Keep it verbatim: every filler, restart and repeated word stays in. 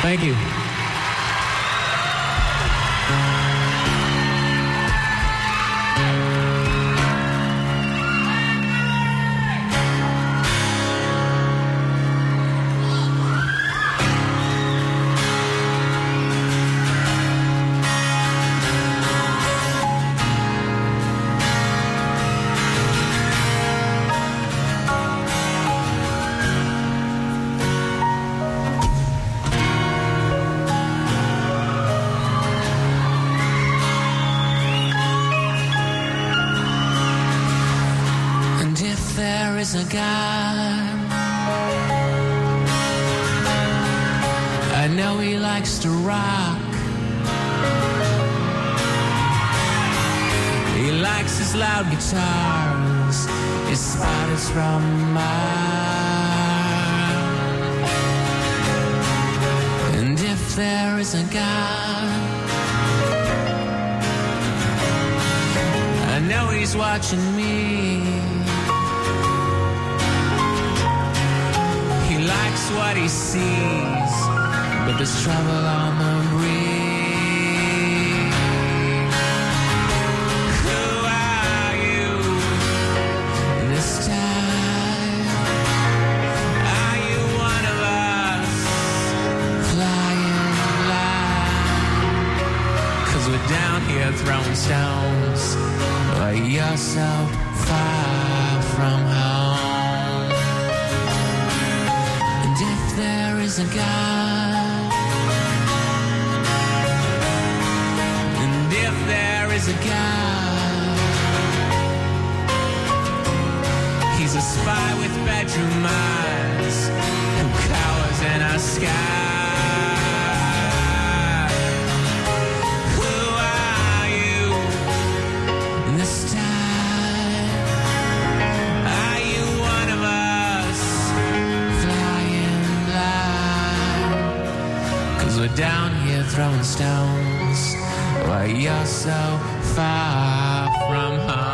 Thank you. A guy I know he likes to rock. He likes his loud guitars, his spiders from Mars. And if there is a God, I know he's watching me. He likes what he sees, but there's trouble on the breeze. Who are you this time? Are you one of us flying blind? 'Cause we're down here throwing stones, but you're so far from home. There is a God, and if there is a God, he's a spy with bedroom eyes who cowers in our sky. Who are you this time? Are you one of us flying? We're down here throwing stones while you're so far from home.